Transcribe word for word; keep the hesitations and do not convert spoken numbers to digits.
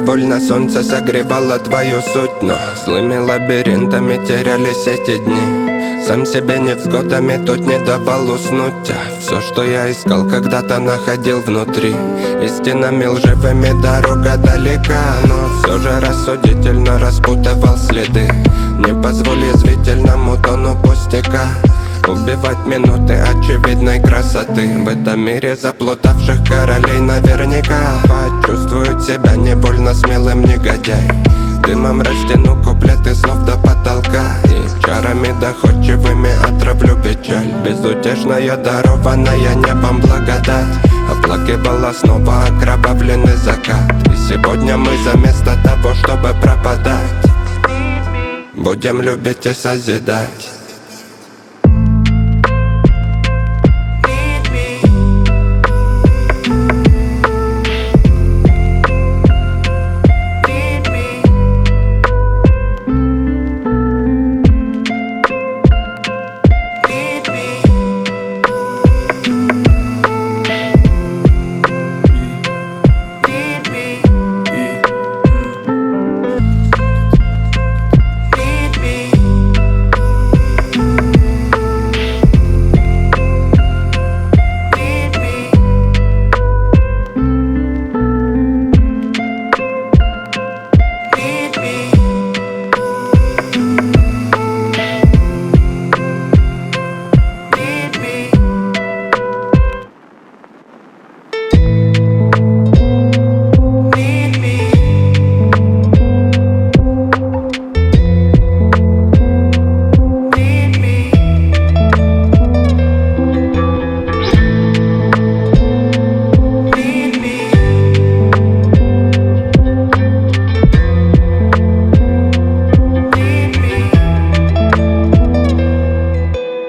Невольно солнце согревало твою суть, но злыми лабиринтами терялись эти дни. Сам себе невзгодами тут не давал уснуть, а все, что я искал, когда-то находил внутри. Истинами лживыми дорога далека, но все же рассудительно распутывал следы. Не позволь язвительному тону пустяка убивать минуты очевидной красоты. В этом мире заплутавших королей наверняка почувствуют себя невольно смелым негодяй. Дымом растяну куплеты слов до потолка и чарами доходчивыми отравлю печаль. Безутешная, дарованная небом благодать оплакивала снова окровавленный закат. И сегодня мы заместо того, чтобы пропадать, будем любить и созидать.